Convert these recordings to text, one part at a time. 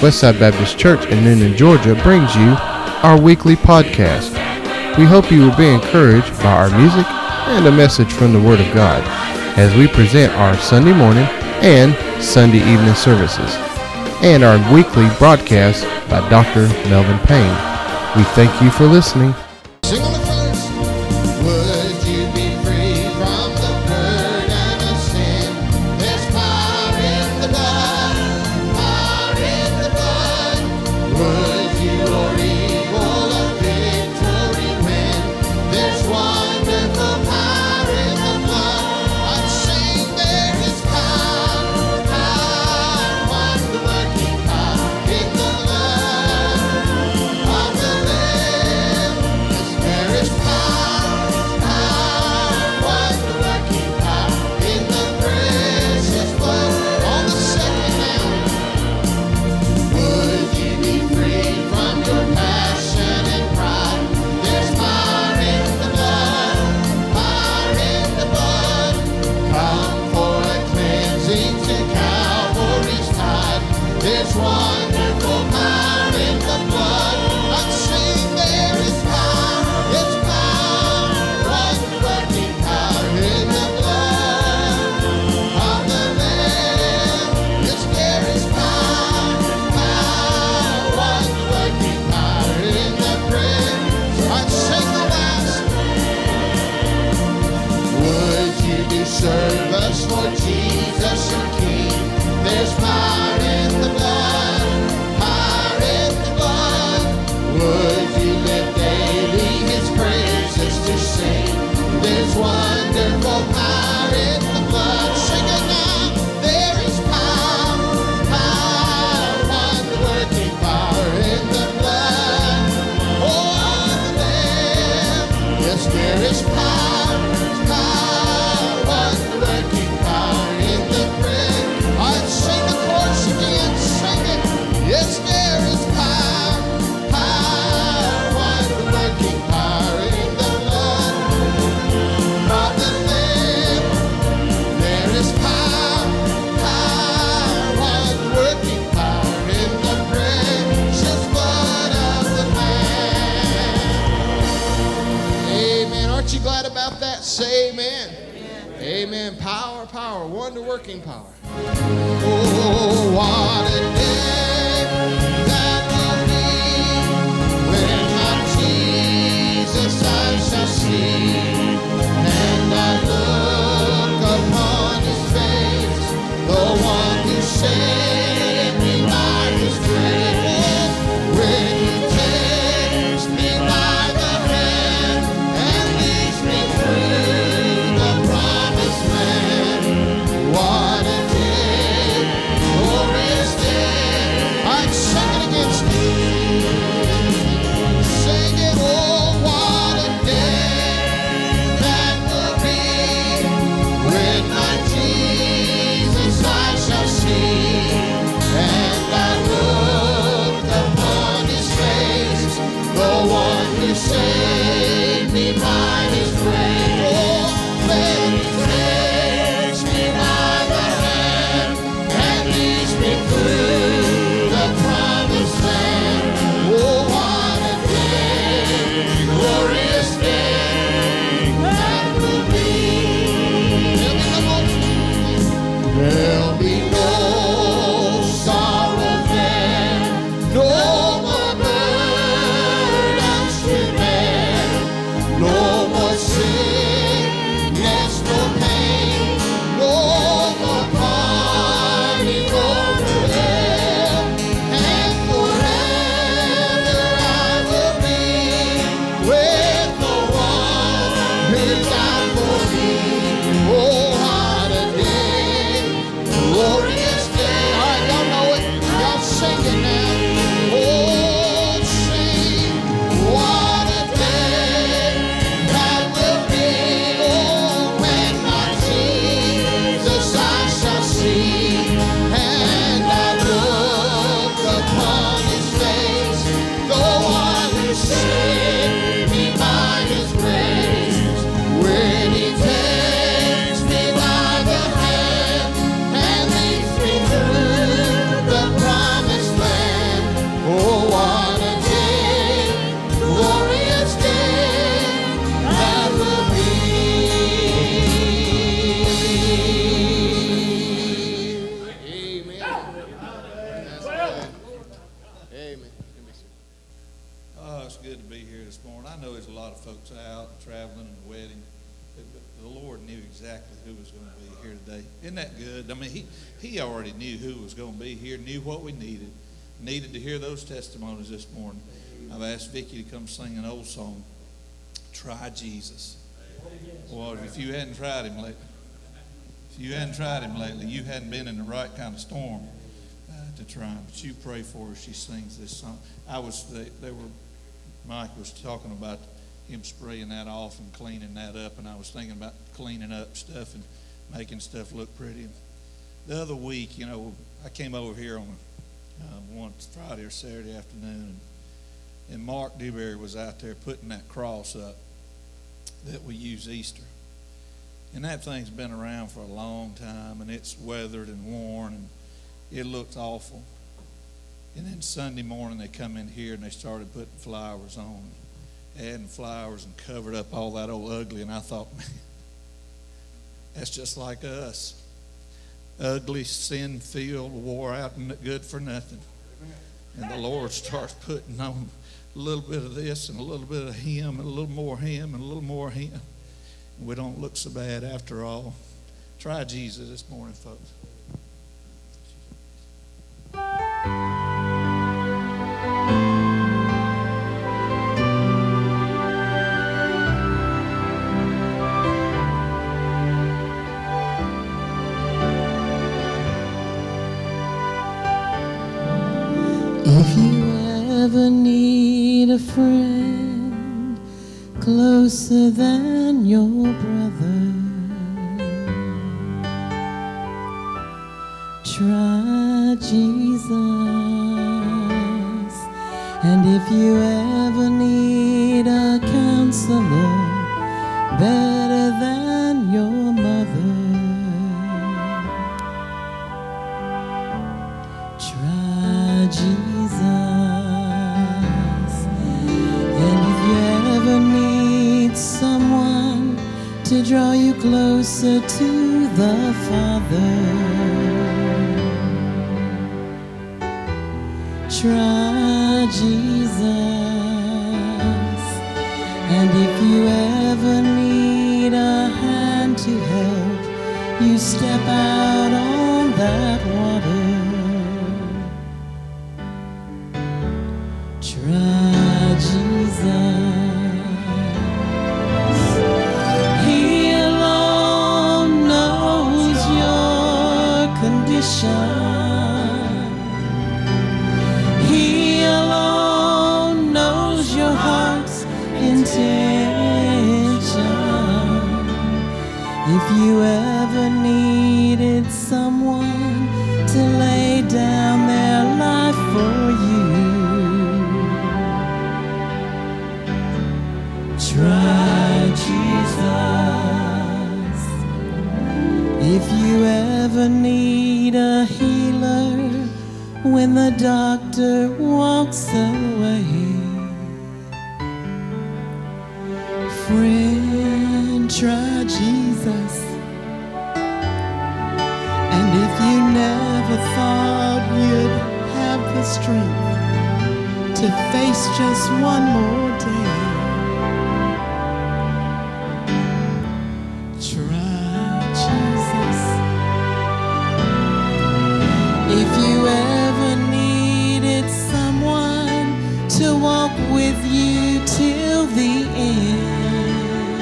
Westside Baptist Church in Noonan, Georgia brings you our weekly podcast. We hope you will be encouraged by our music and a message from the Word of God as we present our Sunday morning and Sunday evening services and our weekly broadcast by Dr. Melvin Payne. We thank you for listening. Sing on the first. Would you be free from the burden of sin? There's power in the blood, power in the blood. Would you or evil a victory win? There's wonderful power in the blood. I'm saying there is power, power, wonder-working power in the blood of the Lamb. There is power, power, wonder-working power in the precious blood. On the second now, would you be free from your passion and pride? There's power in the blood, power in the blood. Come for a cleansing to Calvary's tide. There's wonderful power in the blood. I'm saying there is power, it's power, wonder-working power in the blood of the Lamb. Yes, there is power, power, wonder-working power in the bread. I'd sing the last. Would you do service for Jesus your King? There's power in the blood, power in the blood. Would you live daily His praises to sing? There's wonderful power in the blood. Sing it now. There is power, power, wonder-working power in the blood. Oh, the Lamb. Yes, there is power, power, wonder-working power in the bread. I'd sing the chorus again. Sing it. Yes, there is power, power, wonder-working power in the blood of the Lamb. There is power, power, wonder-working power in the precious blood of the Lamb. Amen. Aren't you glad about that? Say amen. Amen. Power, power, wonder-working power. Oh, what a day that will be when my Jesus I shall see, and I look upon His face, the one who saved me by His grace. When He takes me by the hand and leads me through the promised land. What a day, oh here this morning. I know there's a lot of folks out traveling and wedding, but the Lord knew exactly who was going to be here today. Isn't that good? I mean, he already knew who was going to be here, knew what we needed to hear those testimonies this morning. I've asked Vicki to come sing an old song, Try Jesus. Well, if you hadn't tried him lately, you hadn't been in the right kind of storm to try him. But you pray for her. She sings this song. Mike was talking about him spraying that off and cleaning that up, and I was thinking about cleaning up stuff and making stuff look pretty. The other week, I came over here on one Friday or Saturday afternoon, and Mark Dewberry was out there putting that cross up that we use Easter. And that thing's been around for a long time, and it's weathered and worn, and it looks awful. And then Sunday morning they come in here and they started putting flowers on, adding flowers and covered up all that old ugly. And I thought, man, that's just like us. Ugly, sin-filled, wore out, and good for nothing. And the Lord starts putting on a little bit of this and a little bit of him and a little more him and a little more him. And we don't look so bad after all. Try Jesus this morning, folks. If you ever need a friend closer than your brother, try Jesus. And if you ever need a counselor better than your mother, try Jesus. And if you ever need someone to draw you closer to the Father, try Jesus. And if you ever need a hand to help you step out on that water, try Jesus. He alone knows your condition. He alone knows your heart's intention. If you ever needed someone to lay down their life for you, try Jesus. If you ever need a healer when the doctor walks away, friend, try Jesus. And if you never thought you'd have the strength to face just one more day, try Jesus. If you ever needed someone to walk with you till the end,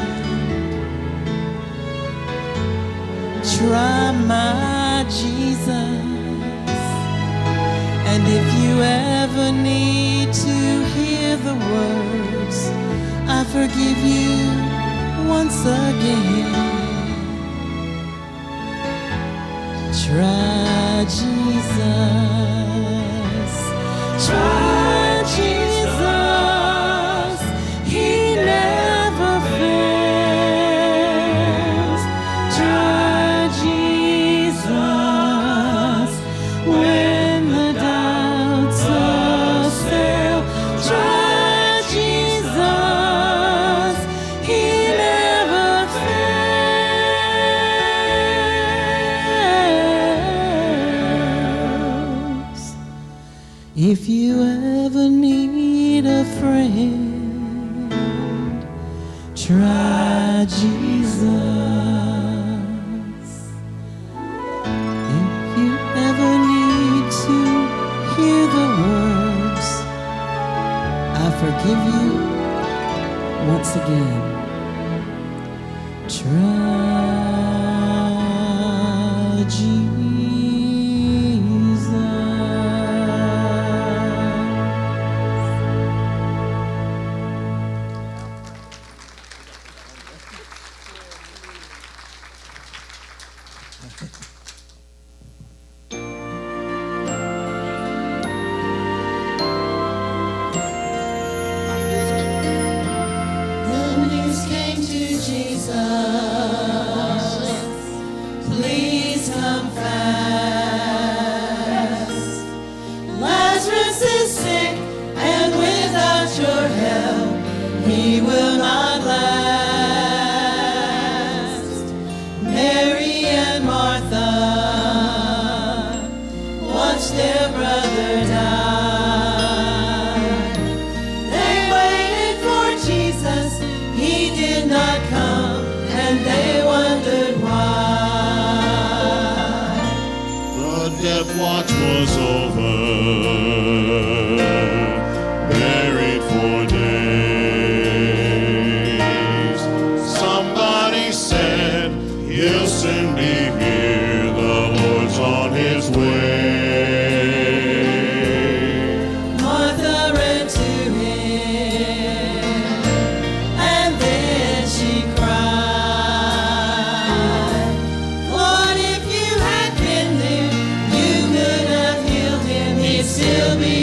try my Jesus. And if you ever need to hear the words, I forgive you once again, try Jesus. Try Jesus. He never fails. Try Jesus. When the doubts assail, try Jesus. He never fails. If you ever need a friend Try Jesus. If you ever need to hear the words, I forgive you once again. Try Jesus. The news came to Jesus. Please come fast. Lazarus is sick, and without your help, he will not last. Mary and Martha watched their brother die. They waited for Jesus, he did not come, and they wondered why. The death watch was over, buried for days. Somebody said he'll soon be here, the Lord's on his way. Martha ran to him, and then she cried, Lord, if you had been there, you could have healed him, he'd still be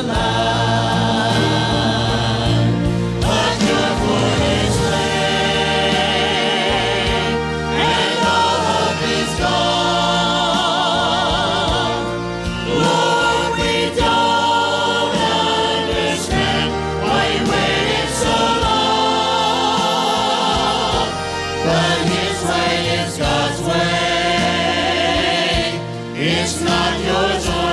alive. But your foot is lame, and all hope is gone. Lord, we don't understand why you waited so long. But his way is God's way. It's not yours or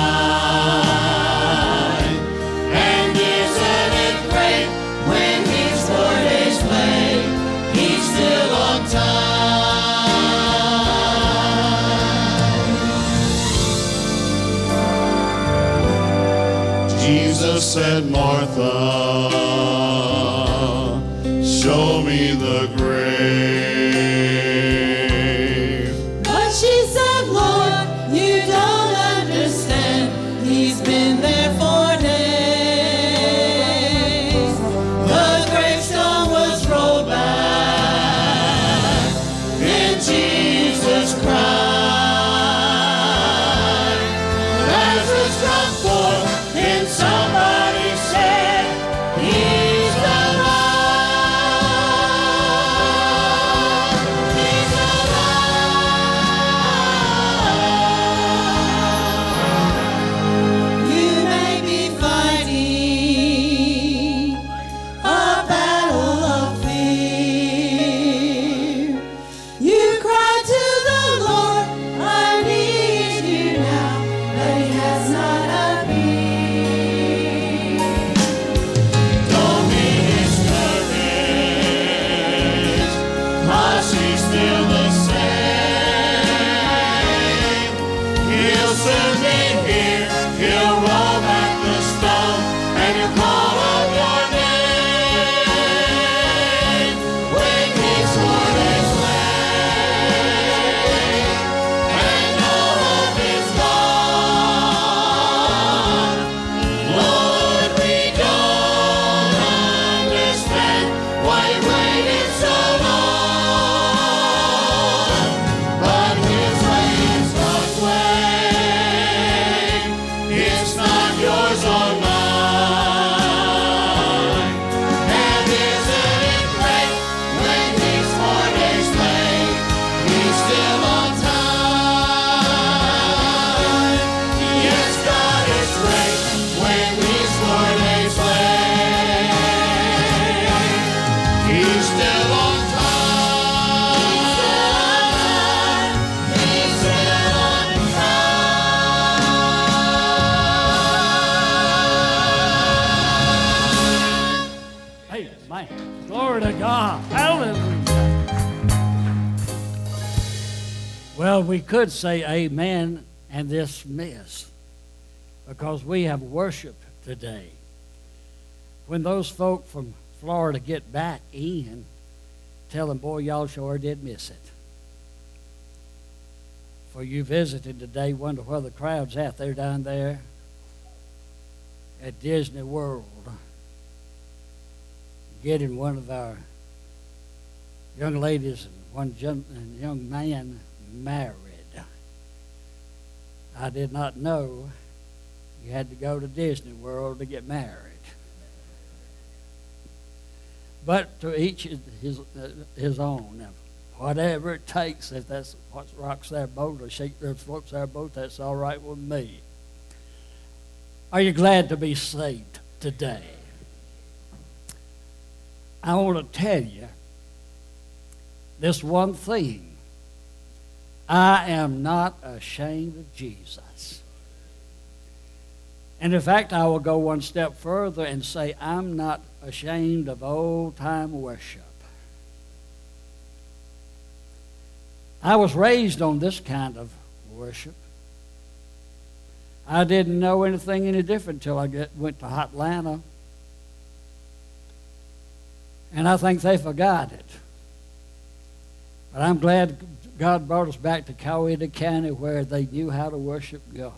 mine. And isn't it great when he's 4 days late, he's still on time. Jesus said, Martha, show me the grave. But she said, Lord, you don't understand. He's been there 4 days. The gravestone was rolled back. Then Jesus cried, Lazarus, come forth. Then somebody said, he's alive. He's alive. You may be fighting a battle of fear. You cry to the Lord, I need you now, but he has not appeared. Don't be discouraged, 'cause he's still the same. He'll soon be here, he'll roll back the stone, and he'll call out your name. When he's 4 days late, and all hope is gone. Lord, we don't understand why you waited so long. But his way is God's way. It's not yours or mine. And isn't it great when he's 4 days late, he's still on time. Yes, God is great when he's 4 days late, he's still on time. He's still on time. we could say amen and dismiss, because we have worship today. When those folk from Florida get back in, tell them, boy, y'all sure did miss it. For you visited today, wonder where the crowd's at. They're down there at Disney World getting one of our young ladies and one young man married. I did not know you had to go to Disney World to get married. But to each his own. Now, whatever it takes, if that's what rocks their boat or floats their boat, that's all right with me. Are you glad to be saved today? I want to tell you this one thing. I am not ashamed of Jesus. And in fact, I will go one step further and say I'm not ashamed of old-time worship. I was raised on this kind of worship. I didn't know anything any different until I went to Atlanta. And I think they forgot it. But I'm glad God brought us back to Coweta County where they knew how to worship God.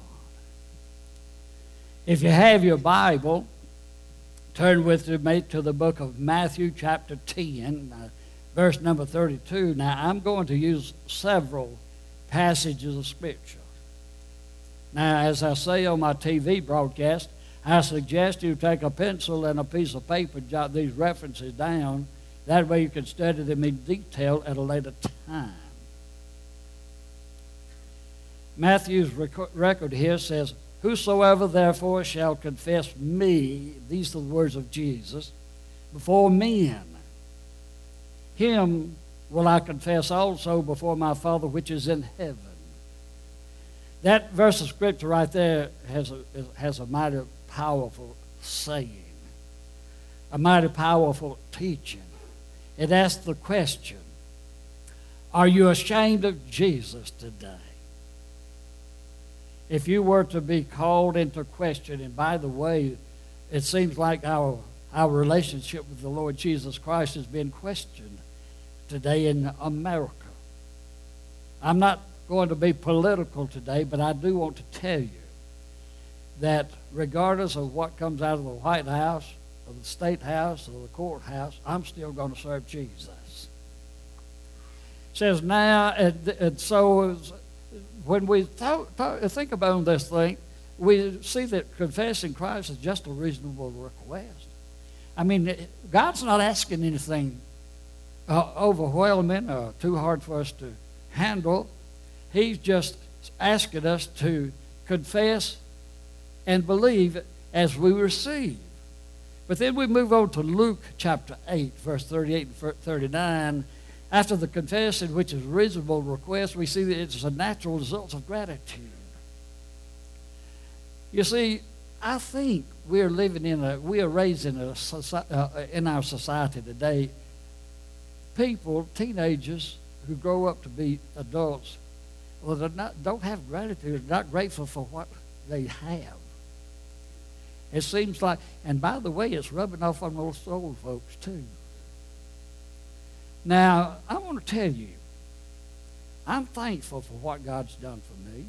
If you have your Bible, turn with me to the book of Matthew chapter 10, verse number 32. Now, I'm going to use several passages of Scripture. Now, as I say on my TV broadcast, I suggest you take a pencil and a piece of paper, jot these references down. That way you can study them in detail at a later time. Matthew's record here says, "Whosoever therefore shall confess me," these are the words of Jesus, "before men, him will I confess also before my Father which is in heaven." That verse of Scripture right there has a mighty powerful saying, a mighty powerful teaching. It asks the question, are you ashamed of Jesus today? If you were to be called into question, and by the way, it seems like our relationship with the Lord Jesus Christ has been questioned today in America. I'm not going to be political today, but I do want to tell you that regardless of what comes out of the White House, of the State House, or the courthouse, I'm still going to serve Jesus. It says now, and so when we think about this thing, we see that confessing Christ is just a reasonable request. I mean, God's not asking anything overwhelming or too hard for us to handle. He's just asking us to confess and believe as we receive. But then we move on to Luke chapter 8, verse 38 and 39. After the confession, which is a reasonable request, we see that it's a natural result of gratitude. You see, I think we are raised in our society today, people, teenagers who grow up to be adults, well, don't have gratitude, not grateful for what they have. It seems like, and by the way, it's rubbing off on those old folks too. Now, I want to tell you, I'm thankful for what God's done for me.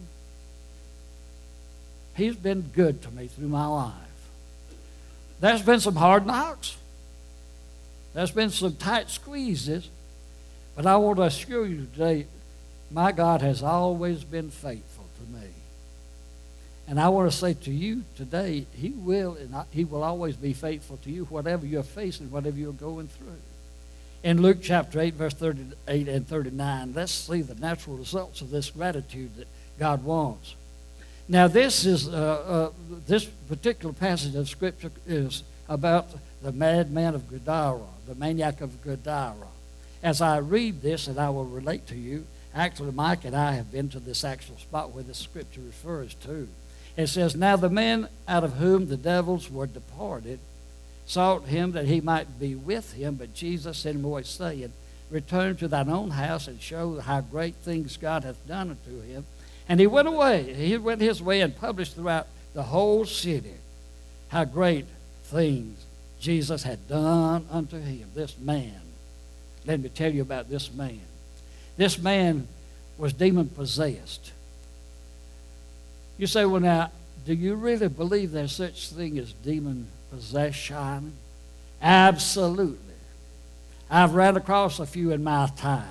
He's been good to me through my life. There's been some hard knocks. There's been some tight squeezes. But I want to assure you today, my God has always been faithful to me. And I want to say to you today, He will always be faithful to you, whatever you're facing, whatever you're going through. In Luke chapter 8, verse 38 and 39, let's see the natural results of this gratitude that God wants. Now, this particular passage of Scripture is about the madman of Gadara, the maniac of Gadara. As I read this, and I will relate to you, actually, Mike and I have been to this actual spot where this Scripture refers to. It says, "Now the men out of whom the devils were departed sought him that he might be with him, but Jesus sent him away, saying, return to thine own house and show how great things God hath done unto him. And he went away. He went his way and published throughout the whole city how great things Jesus had done unto him. This man. Let me tell you about this man. This man was demon-possessed. You say, well, now, do you really believe there's such thing as demon-possession? Absolutely. I've ran across a few in my time.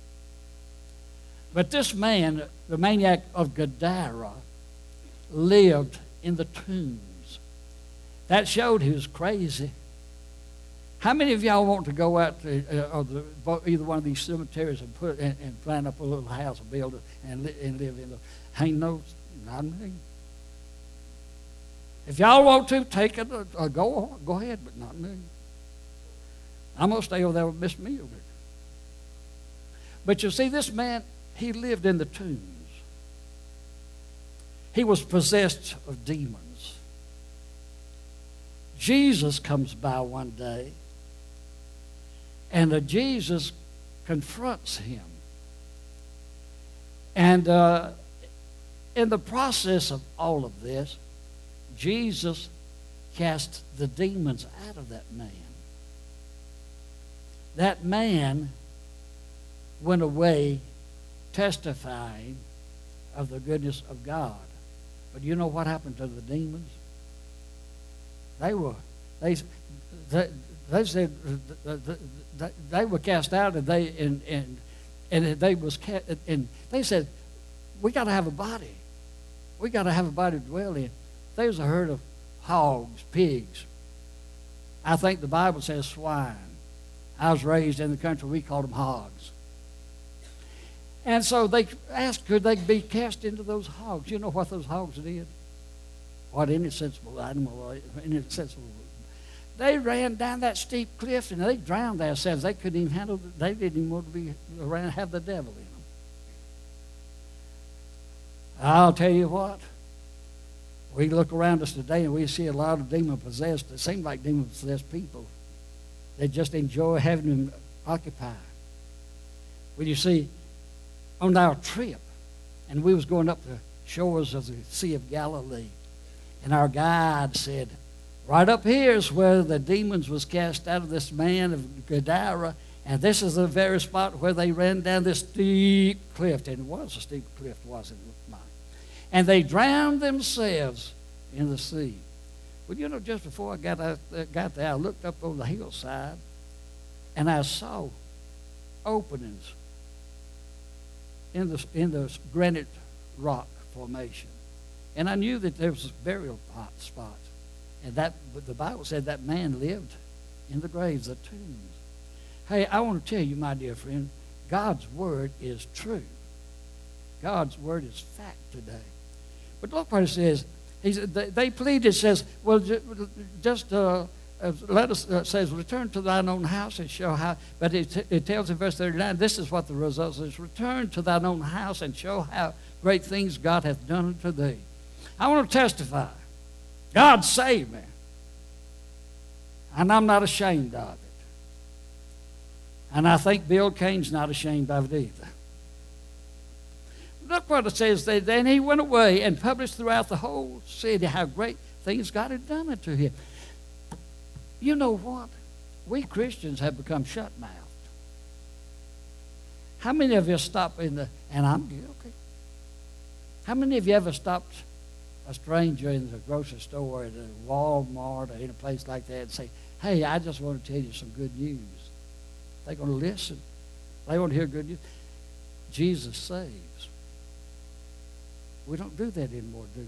But this man, the maniac of Gadara, lived in the tombs. That showed he was crazy. How many of y'all want to go out to either one of these cemeteries and plan up a little house and build it and live in it? Ain't no, not me. If y'all want to, take it, go ahead, but not me. I'm going to stay over there with Miss Mildred. But you see, this man, he lived in the tombs. He was possessed of demons. Jesus comes by one day, and Jesus confronts him. And in the process of all of this, Jesus cast the demons out of that man. That man went away testifying of the goodness of God. But you know what happened to the demons? They said they were cast out, and they said, we got to have a body. We got to have a body to dwell in. There was a herd of hogs, pigs. I think the Bible says swine. I was raised in the country, we called them hogs. And so they asked, could they be cast into those hogs? You know what those hogs did? What any sensible animal, any sensible. They ran down that steep cliff and they drowned themselves. They couldn't even handle it. They didn't even want to be around, have the devil in them. I'll tell you what. We look around us today and we see a lot of demon-possessed. It seems like demon-possessed people. They just enjoy having them occupied. Well, you see, on our trip, and we was going up the shores of the Sea of Galilee, and our guide said, right up here is where the demons was cast out of this man of Gadara, and this is the very spot where they ran down this steep cliff, and it was a steep cliff, wasn't it, Mike? And they drowned themselves in the sea. Well, you know, just before I got there, I looked up on the hillside, and I saw openings in the granite rock formation. And I knew that there was burial spots. And the Bible said that man lived in the graves, the tombs. Hey, I want to tell you, my dear friend, God's word is true. God's word is fact today. But look what it says. They pleaded, says, well, just let us, says, return to thine own house and show how. But it tells in verse 39, this is what the result is. Return to thine own house and show how great things God hath done unto thee. I want to testify. God saved me. And I'm not ashamed of it. And I think Bill Cain's not ashamed of it either. Look what it says. Then he went away and published throughout the whole city how great things God had done unto him. You know what? We Christians have become shut-mouthed. How many of you stop and I'm guilty. How many of you ever stopped a stranger in the grocery store at a Walmart or in a place like that and say, hey, I just want to tell you some good news? They're going to listen. They want to hear good news. Jesus saves. We don't do that anymore, do we?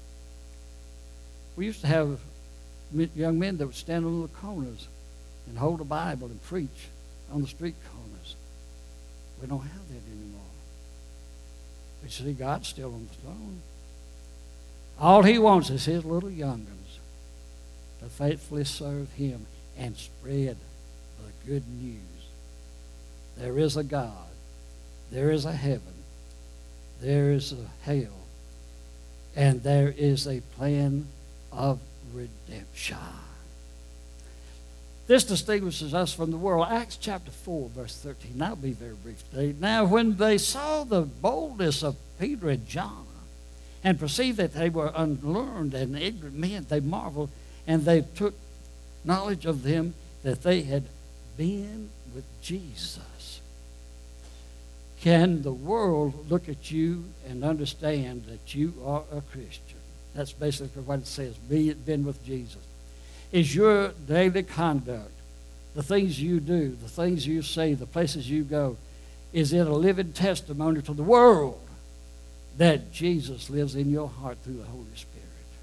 We used to have young men that would stand on the corners and hold a Bible and preach on the street corners. We don't have that anymore. But you see, God's still on the throne. All he wants is his little young ones to faithfully serve him and spread the good news. There is a God. There is a heaven. There is a hell. And there is a plan of redemption. This distinguishes us from the world. Acts chapter 4, verse 13. I'll be very brief today. Now, when they saw the boldness of Peter and John and perceived that they were unlearned and ignorant men, they marveled, and they took knowledge of them that they had been with Jesus. Can the world look at you and understand that you are a Christian? That's basically what it says, been with Jesus. Is your daily conduct, the things you do, the things you say, the places you go, is it a living testimony to the world that Jesus lives in your heart through the Holy Spirit?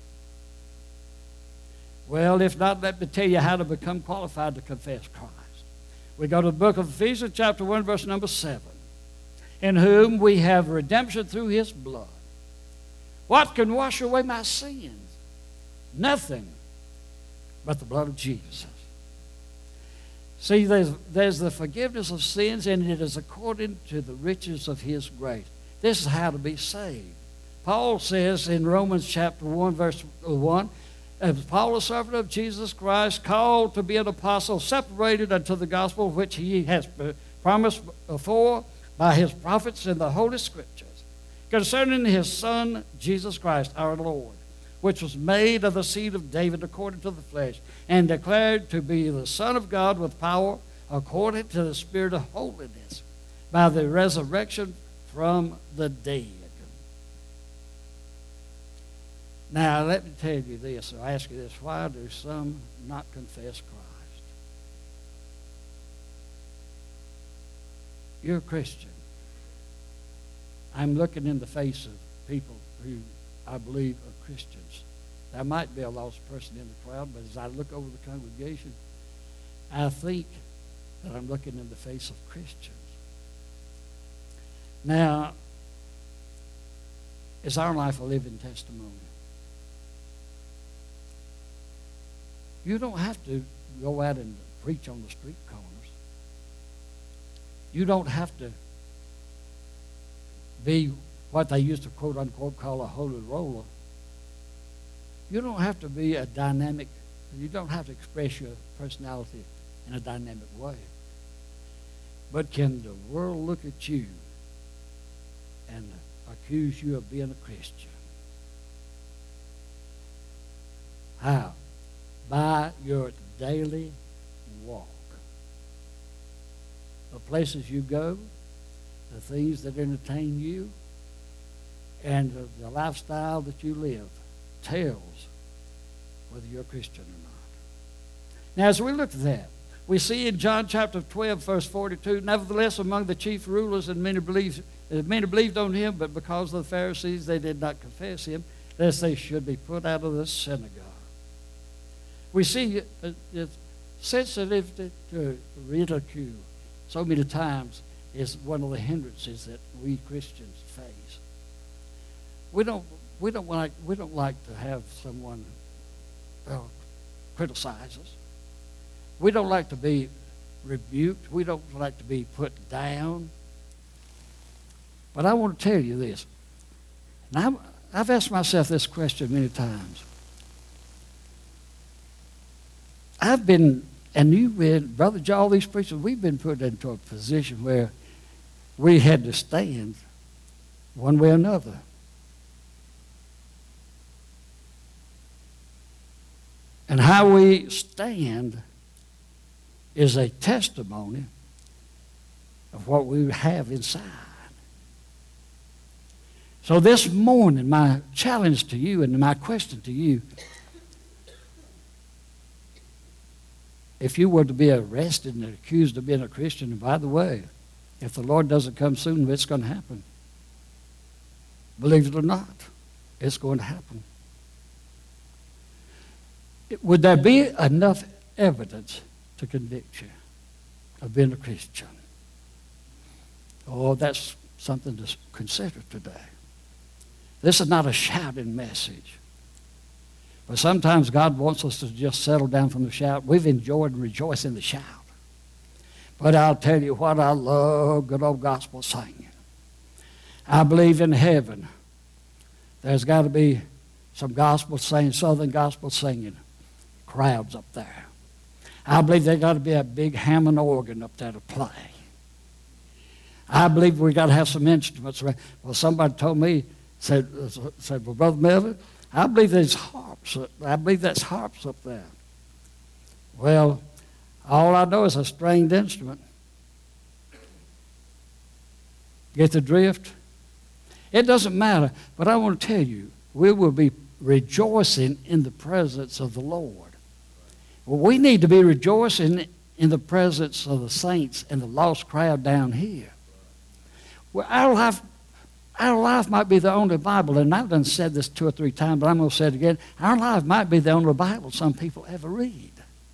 Well, if not, let me tell you how to become qualified to confess Christ. We go to the book of Ephesians chapter 1, verse number 7. In whom we have redemption through his blood. What can wash away my sins? Nothing but the blood of Jesus. See, there's the forgiveness of sins, and it is according to the riches of his grace. This is how to be saved. Paul says in Romans chapter 1, verse 1, as Paul, a servant of Jesus Christ, called to be an apostle, separated unto the gospel which he has promised before by his prophets in the Holy Scriptures, concerning his Son, Jesus Christ, our Lord, which was made of the seed of David according to the flesh, and declared to be the Son of God with power according to the Spirit of holiness, by the resurrection from the dead. Now, let me tell you this, or ask you this. Why do some not confess Christ? You're a Christian. I'm looking in the face of people who I believe are Christians. There might be a lost person in the crowd, but as I look over the congregation, I think that I'm looking in the face of Christians. Now, is our life a living testimony? You don't have to go out and preach on the street corners. You don't have to be what they used to quote unquote call a holy roller. You don't have to be a dynamic, you don't have to express your personality in a dynamic way. But can the world look at you and accuse you of being a Christian? How? By your daily walk. The places you go, the things that entertain you, and the lifestyle that you live tells whether you're a Christian or not. Now, as we look at that, we see in John chapter 12, verse 42, nevertheless, among the chief rulers and many believed on him, but because of the Pharisees, they did not confess him, lest they should be put out of the synagogue. We see it's sensitive to ridicule so many times is one of the hindrances that we Christians face. We don't like to have someone criticize us. We don't like to be rebuked. We don't like to be put down. But I want to tell you this. And I've asked myself this question many times. I've been, and you've been, Brother Joe, all these preachers, we've been put into a position where we had to stand one way or another. And how we stand is a testimony of what we have inside. So this morning, my challenge to you and my question to you, if you were to be arrested and accused of being a Christian, and by the way, if the Lord doesn't come soon, it's going to happen. Believe it or not, it's going to happen. Would there be enough evidence to convict you of being a Christian? Oh, that's something to consider today. This is not a shouting message. But sometimes God wants us to just settle down from the shout. We've enjoyed and rejoiced in the shout. But I'll tell you what, I love good old gospel singing. I believe in heaven there's got to be some gospel singing, southern gospel singing crowds up there. I believe there got to be a big Hammond organ up there to play. I believe we got to have some instruments. Well, somebody told me, said, well, Brother Melvin, I believe there's harps. I believe that's harps up there. Well, all I know is a stringed instrument. Get the drift? It doesn't matter, but I want to tell you, we will be rejoicing in the presence of the Lord. Well, we need to be rejoicing in the presence of the saints and the lost crowd down here. Well, our life might be the only Bible, and I've done said this 2 or 3 times, but I'm going to say it again. Our life might be the only Bible some people ever read.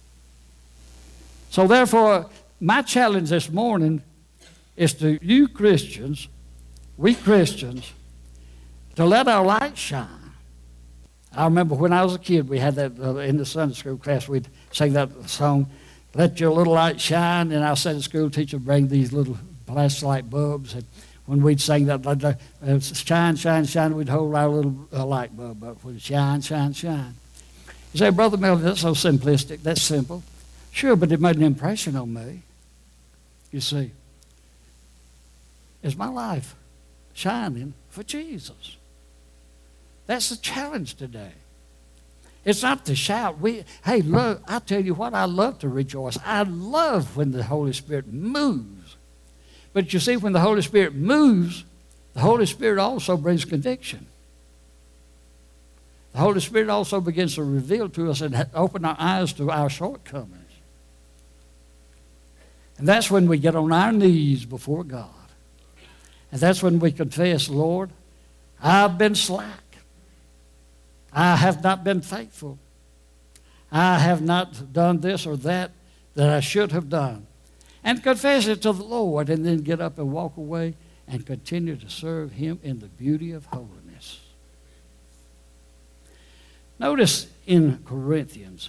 So therefore, my challenge this morning is to you Christians, we Christians, to let our light shine. I remember when I was a kid, we had that in the Sunday school class, we'd sing that song, "Let Your Little Light Shine," and our Sunday school teacher would bring these little plastic light bulbs, and when we'd sing that, "Shine, shine, shine," we'd hold our little light bulb up. We'd shine, shine, shine. You say, Brother Melvin, that's so simplistic, that's simple. Sure, but it made an impression on me. You see, is my life shining for Jesus? That's the challenge today. It's not to shout. Hey, look, I tell you what, I love to rejoice. I love when the Holy Spirit moves. But you see, when the Holy Spirit moves, the Holy Spirit also brings conviction. The Holy Spirit also begins to reveal to us and open our eyes to our shortcomings. And that's when we get on our knees before God. And that's when we confess, Lord, I've been slack. I have not been faithful. I have not done this or that I should have done. And confess it to the Lord, and then get up and walk away and continue to serve Him in the beauty of holiness. Notice in Corinthians,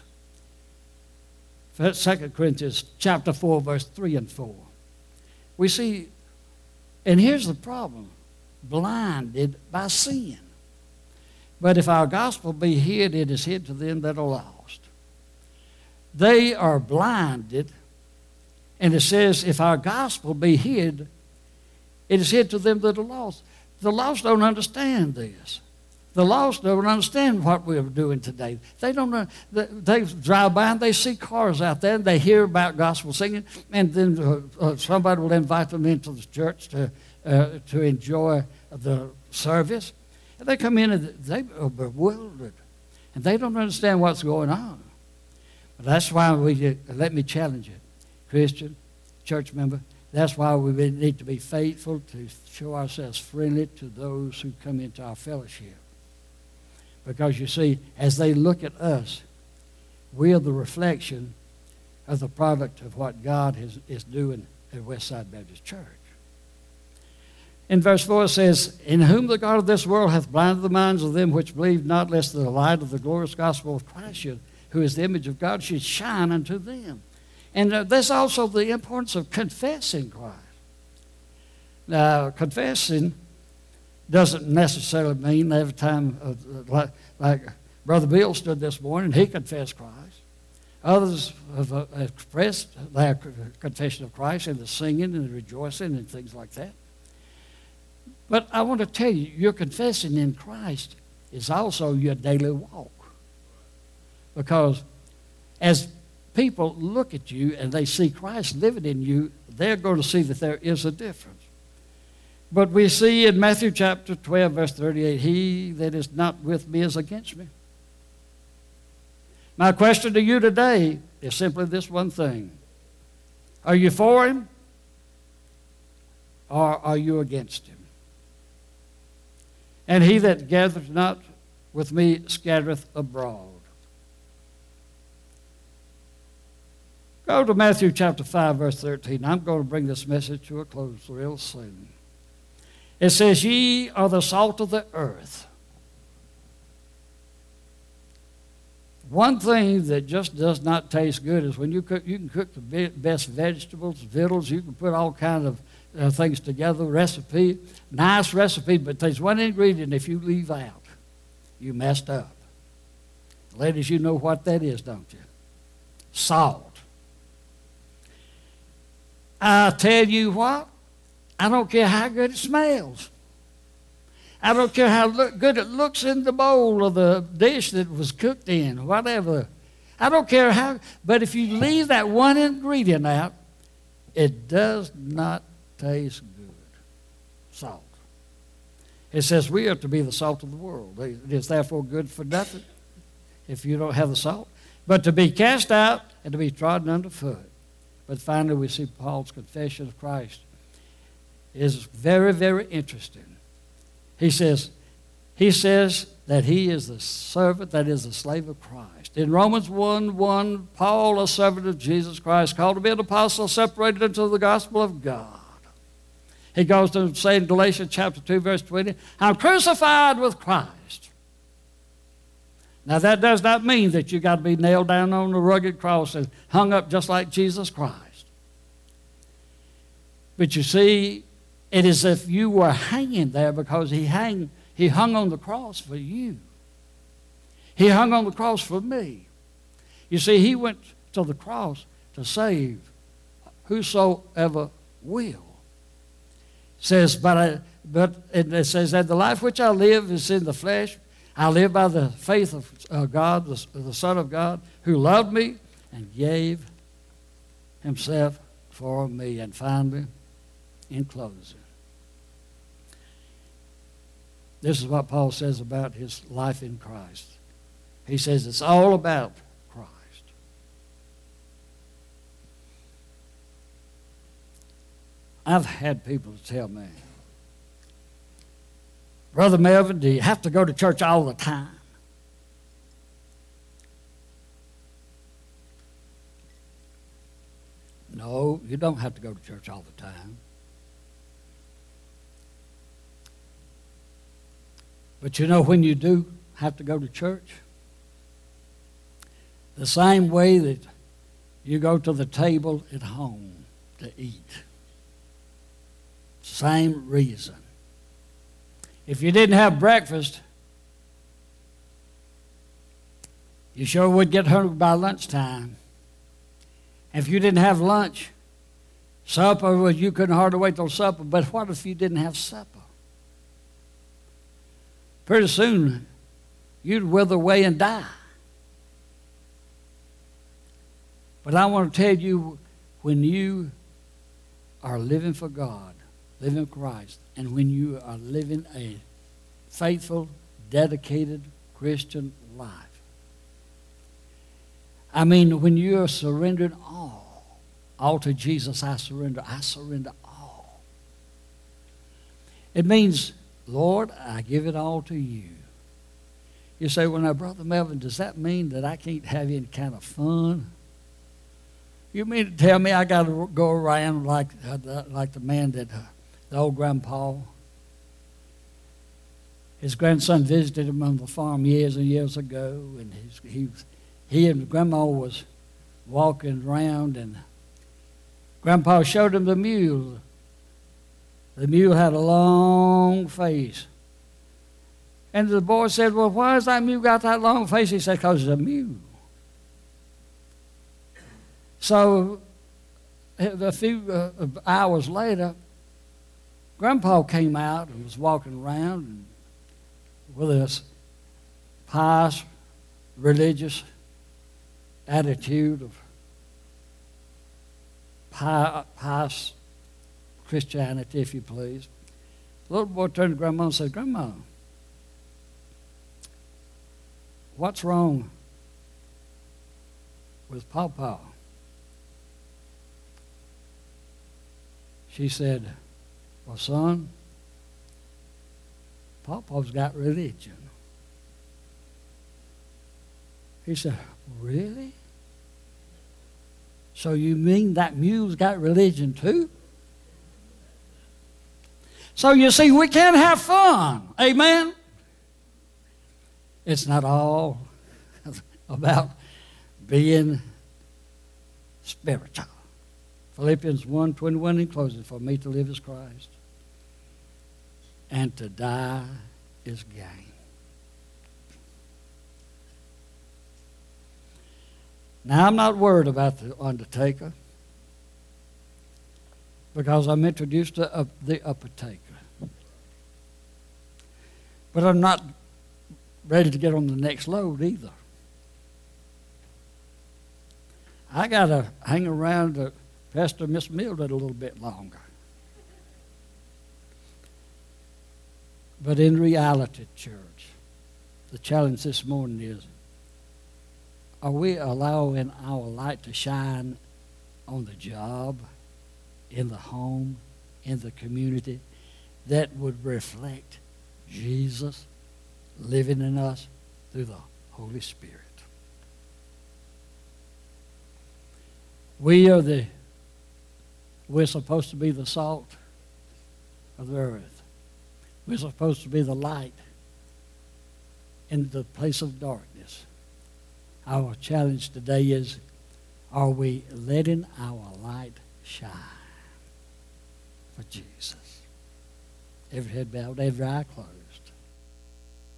2 Corinthians chapter 4, verse 3 and 4. We see, and here's the problem, blinded by sin. But if our gospel be hid, it is hid to them that are lost. They are blinded, and it says, if our gospel be hid, it is hid to them that are lost. The lost don't understand this. The lost don't understand what we're doing today. They don't know. They drive by and they see cars out there and they hear about gospel singing, and then somebody will invite them into the church to enjoy the service. And they come in and they are bewildered, and they don't understand what's going on. But that's why let me challenge you, Christian, church member. That's why we need to be faithful to show ourselves friendly to those who come into our fellowship. Because you see, as they look at us, we are the reflection of the product of what God is doing at Westside Baptist Church. In verse 4 it says, "In whom the God of this world hath blinded the minds of them which believe not, lest the light of the glorious gospel of Christ, who is the image of God, should shine unto them." And there's also the importance of confessing Christ. Now, confessing doesn't necessarily mean every time, like Brother Bill stood this morning, he confessed Christ. Others have expressed their confession of Christ in the singing and the rejoicing and things like that. But I want to tell you, your confessing in Christ is also your daily walk. Because as people look at you and they see Christ living in you, they're going to see that there is a difference. But we see in Matthew chapter 12, verse 38, "He that is not with me is against me." My question to you today is simply this one thing. Are you for Him, or are you against Him? "And he that gathereth not with me scattereth abroad." Go to Matthew chapter 5, verse 13. I'm going to bring this message to a close real soon. It says, "Ye are the salt of the earth." One thing that just does not taste good is when you cook. You can cook the best vegetables, victuals. You can put all kinds of things together, recipe, nice recipe, but there's one ingredient if you leave out, you messed up. Ladies, you know what that is, don't you? Salt. I tell you what, I don't care how good it smells. I don't care how good it looks in the bowl or the dish that was cooked in, whatever. I don't care how, but if you leave that one ingredient out, it does not taste good. Salt. It says we are to be the salt of the world. It is therefore good for nothing if you don't have the salt, but to be cast out and to be trodden underfoot. But finally we see Paul's confession of Christ is very, very interesting. He says that he is the servant, that is the slave of Christ. In Romans 1:1, Paul, a servant of Jesus Christ, called to be an apostle, separated unto the gospel of God. He goes to say in Galatians chapter 2, verse 20, I'm crucified with Christ. Now that does not mean that you got to be nailed down on the rugged cross and hung up just like Jesus Christ. But you see, it is as if you were hanging there because he hung on the cross for you. He hung on the cross for me. You see, he went to the cross to save whosoever will. It says, but it says that the life which I live is in the flesh. I live by the faith of God, the Son of God, who loved me and gave himself for me. And finally, in closing, this is what Paul says about his life in Christ. He says it's all about Christ. I've had people tell me, Brother Melvin, do you have to go to church all the time? No, you don't have to go to church all the time. But you know when you do have to go to church? The same way that you go to the table at home to eat. Same reason. If you didn't have breakfast, you sure would get hungry by lunchtime. If you didn't have lunch, supper, well, you couldn't hardly wait till supper. But what if you didn't have supper? Pretty soon, you'd wither away and die. But I want to tell you, when you are living for God, living Christ, and when you are living a faithful, dedicated Christian life, I mean, when you are surrendering all to Jesus, I surrender all. It means, Lord, I give it all to you. You say, well, now, Brother Melvin, does that mean that I can't have any kind of fun? You mean to tell me I got to go around like the man that, the old grandpa? His grandson visited him on the farm years and years ago, and he and Grandma was walking around, and Grandpa showed him the mule. The mule had a long face. And the boy said, well, why has that mule got that long face? He said, because it's a mule. So a few hours later, Grandpa came out and was walking around and with a pious, religious attitude of pious Christianity, if you please. The little boy turned to Grandma and said, Grandma, what's wrong with Pawpaw? She said, well, son, Pawpaw's got religion. He said, really? So you mean that mule's got religion too? So you see, we can have fun. Amen? It's not all about being spiritual. Philippians 1:21 in closing, for me to live is Christ, and to die is gain. Now, I'm not worried about the undertaker. because I'm introduced to the upper taker. But I'm not ready to get on the next load either. I got to hang around Pastor Miss Mildred a little bit longer. But in reality, church, the challenge this morning is, are we allowing our light to shine on the job, in the home, in the community, that would reflect Jesus living in us through the Holy Spirit? We're supposed to be the salt of the earth. We're supposed to be the light in the place of darkness. Our challenge today is, are we letting our light shine for Jesus? Every head bowed, every eye closed.